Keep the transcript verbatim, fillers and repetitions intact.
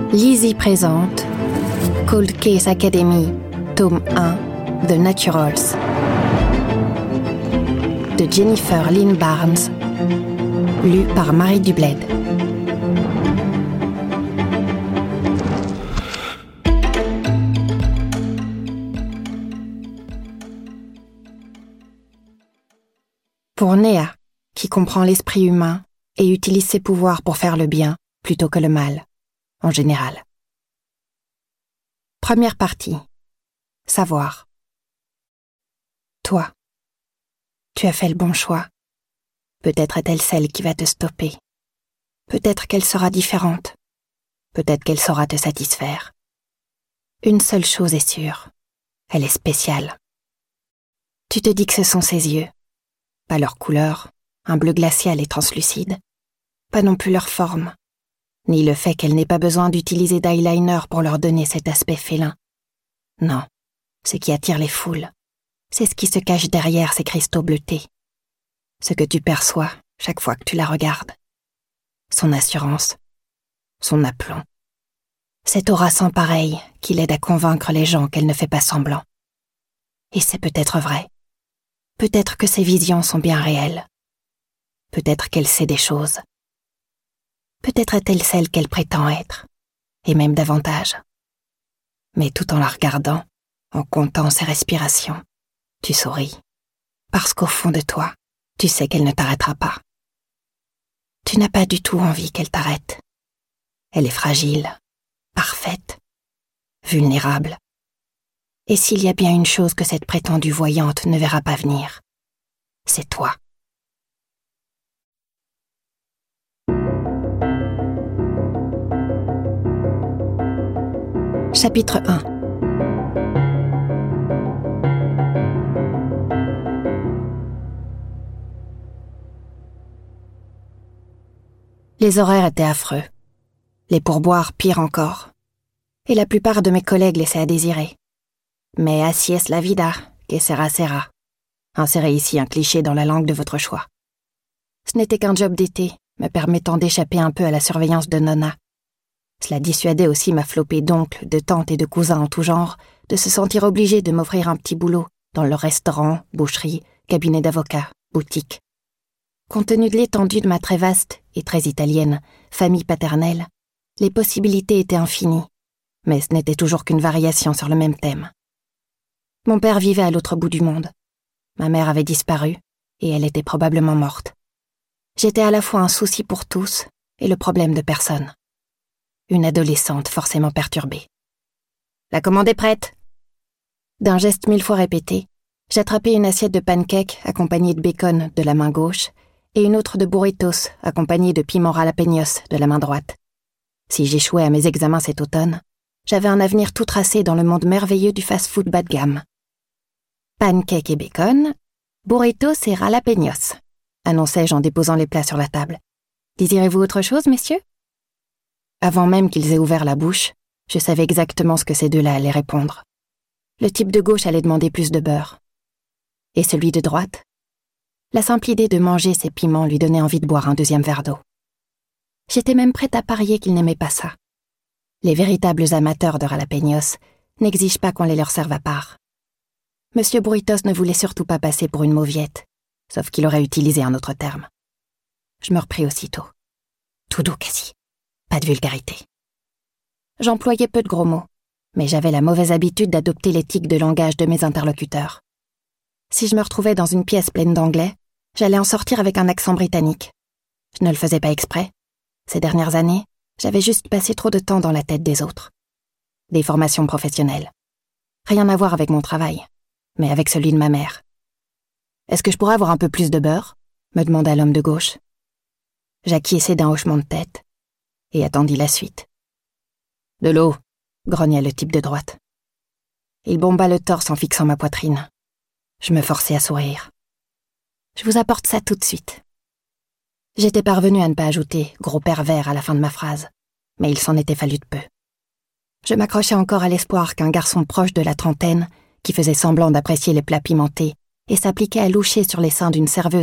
Lizzie présente Cold Case Academy, tome un, The Naturals, de Jennifer Lynn Barnes, lu par Marie Dubled. Pour Néa, qui comprend l'esprit humain et utilise ses pouvoirs pour faire le bien plutôt que le mal, en général. Première partie. Savoir. Toi, tu as fait le bon choix. Peut-être est-elle celle qui va te stopper. Peut-être qu'elle sera différente. Peut-être qu'elle saura te satisfaire. Une seule chose est sûre. Elle est spéciale. Tu te dis que ce sont ses yeux. Pas leur couleur, un bleu glacial et translucide. Pas non plus leur forme. Ni le fait qu'elle n'ait pas besoin d'utiliser d'eyeliner pour leur donner cet aspect félin. Non, ce qui attire les foules, c'est ce qui se cache derrière ces cristaux bleutés. Ce que tu perçois chaque fois que tu la regardes. Son assurance, son aplomb. Cette aura sans pareil qui l'aide à convaincre les gens qu'elle ne fait pas semblant. Et c'est peut-être vrai. Peut-être que ses visions sont bien réelles. Peut-être qu'elle sait des choses. Peut-être est-elle celle qu'elle prétend être, et même davantage. Mais tout en la regardant, en comptant ses respirations, tu souris. Parce qu'au fond de toi, tu sais qu'elle ne t'arrêtera pas. Tu n'as pas du tout envie qu'elle t'arrête. Elle est fragile, parfaite, vulnérable. Et s'il y a bien une chose que cette prétendue voyante ne verra pas venir, c'est toi. Chapitre un. Les horaires étaient affreux. Les pourboires pire encore. Et la plupart de mes collègues laissaient à désirer. Mais así es la vida, que sera sera. Insérez ici un cliché dans la langue de votre choix. Ce n'était qu'un job d'été, me permettant d'échapper un peu à la surveillance de Nonna. Cela dissuadait aussi ma flopée d'oncles, de tantes et de cousins en tout genre de se sentir obligés de m'offrir un petit boulot dans leur restaurant, boucherie, cabinet d'avocat, boutique. Compte tenu de l'étendue de ma très vaste et très italienne famille paternelle, les possibilités étaient infinies, mais ce n'était toujours qu'une variation sur le même thème. Mon père vivait à l'autre bout du monde. Ma mère avait disparu et elle était probablement morte. J'étais à la fois un souci pour tous et le problème de personne. Une adolescente forcément perturbée. « La commande est prête !» D'un geste mille fois répété, j'attrapai une assiette de pancakes accompagnée de bacon de la main gauche et une autre de burritos accompagnée de piments jalapeños de la main droite. Si j'échouais à mes examens cet automne, j'avais un avenir tout tracé dans le monde merveilleux du fast-food bas de gamme. « Pancakes et bacon, burritos et jalapeños », annonçai-je en déposant les plats sur la table. « Désirez-vous autre chose, messieurs ?» Avant même qu'ils aient ouvert la bouche, je savais exactement ce que ces deux-là allaient répondre. Le type de gauche allait demander plus de beurre. Et celui de droite? La simple idée de manger ces piments lui donnait envie de boire un deuxième verre d'eau. J'étais même prête à parier qu'il n'aimait pas ça. Les véritables amateurs de jalapeños n'exigent pas qu'on les leur serve à part. Monsieur Burritos ne voulait surtout pas passer pour une mauviette, sauf qu'il aurait utilisé un autre terme. Je me repris aussitôt. Tout doux quasi. Pas de vulgarité. J'employais peu de gros mots, mais j'avais la mauvaise habitude d'adopter l'éthique de langage de mes interlocuteurs. Si je me retrouvais dans une pièce pleine d'anglais, j'allais en sortir avec un accent britannique. Je ne le faisais pas exprès. Ces dernières années, j'avais juste passé trop de temps dans la tête des autres. Des formations professionnelles. Rien à voir avec mon travail, mais avec celui de ma mère. « Est-ce que je pourrais avoir un peu plus de beurre ?» me demanda l'homme de gauche. J'acquiesçai d'un hochement de tête et attendit la suite. « De l'eau !» grogna le type de droite. Il bomba le torse en fixant ma poitrine. Je me forçai à sourire. « Je vous apporte ça tout de suite. » J'étais parvenue à ne pas ajouter « gros pervers » à la fin de ma phrase, mais il s'en était fallu de peu. Je m'accrochais encore à l'espoir qu'un garçon proche de la trentaine, qui faisait semblant d'apprécier les plats pimentés et s'appliquait à loucher sur les seins d'une serveuse